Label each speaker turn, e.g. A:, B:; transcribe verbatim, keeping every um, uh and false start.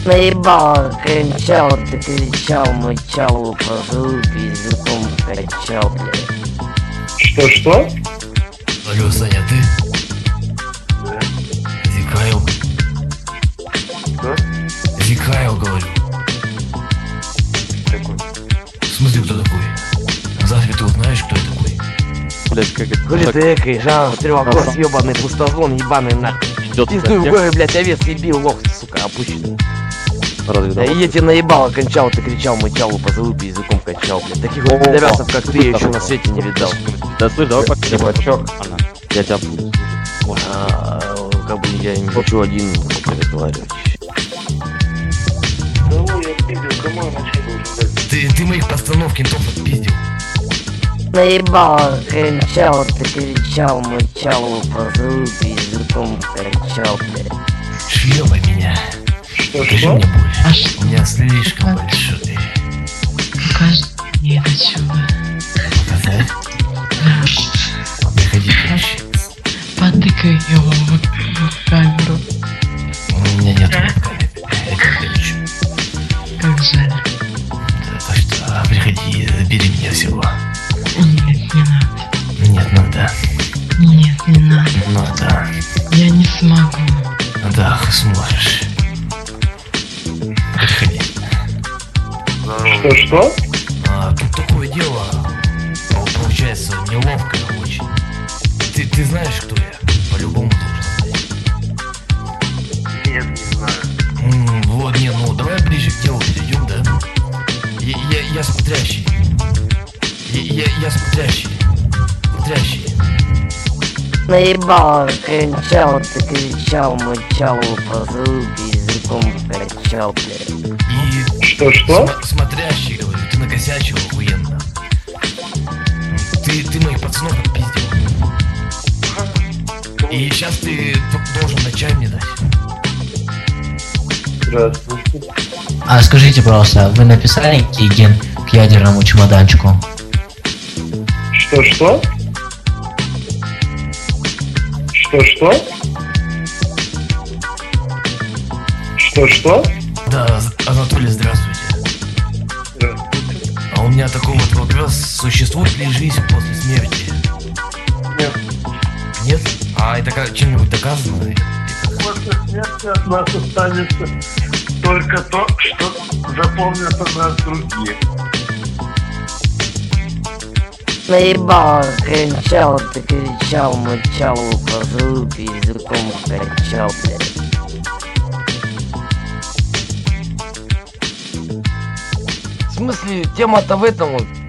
A: Наебало, кричал, ты кричал, мычал, по звуке языком качал, блядь.
B: Что-что?
C: Алло, Саня, ты?
B: Да.
C: Зикайл.
B: Что?
C: Зикайл, говорю.
B: Такой.
C: В смысле, кто такой? Завтра ты узнаешь, кто я такой.
D: Блять, как это?
A: Хули ты экой, жанр, стрелокос, ебаный, пустозвон, ебаный нахуй. Пиздуй в горе, блядь, овец, ебил, лох, сука, опущенный.
D: Разве
A: Да я тебе наебало, кончал, ты кричал, мычал, по звуке языком качал, блядь. Таких вот пидорасов, как ты, я еще на свете не видал.
D: Да слышь, давай пока.
B: Чувачок.
D: Я тебя буду.
A: А, как бы я не хочу один разговаривать.
B: Кого я пиздил, кому я начать должен дать?
C: Ты, ты моих пацанов кентов отпиздил.
A: Наебало, кричал, ты кричал, мычал, по звуке языком качал, блядь.
C: Шлёбай меня. Покажи
B: Что-что?
C: мне боль.
E: А что?
C: У меня слишком большой.
E: Покажи мне это чудо.
C: Показать?
E: Да.
C: Приходи чаще.
E: Потыкай его в, в камеру.
C: У меня нет веб-камеры. Я тебя лечу.
E: Как жаль.
C: Да, так что приходи, забери меня всего.
E: Нет, не надо.
C: Нет, надо.
E: Нет, не надо.
C: Надо.
E: Я не смогу.
C: Да, сможешь. Приходи.
B: Что-что?
C: А, тут такое дело. Пол- Получается неловко очень. Ты, ты знаешь, кто я? По-любому должен знать.
B: Нет, не знаю.
C: М, вот, не, ну давай ближе к делу перейдем, да? Я, я, я смотрящий. Я, я, я смотрящий. Смотрящий.
A: Наебало, кричал, ты кричал, мычал, по звуке языком качал, блядь.
C: И
B: Что-что?
C: сма- смотрящий, говорю, ты накосячил охуенно. Ты, ты моих пацанов отпиздил. И сейчас ты д- должен на чай мне дать.
B: Здравствуйте.
F: А скажите, пожалуйста, вы написали ген к ядерному чемоданчику?
B: Что-что? Что-что? Что-что?
C: Да, Анатолий, здравствуйте.
B: Здравствуйте.
C: А у меня такой вот вопрос. Существует ли жизнь после смерти?
B: Нет.
C: Нет? А это как чем-нибудь доказано? Или как?
B: После смерти от нас останется только то, что запомнят о нас другие.
A: Наебало, кричал, ты кричал, мычал, по звуке языком качал, блядь. В смысле, тема-то в этом вот.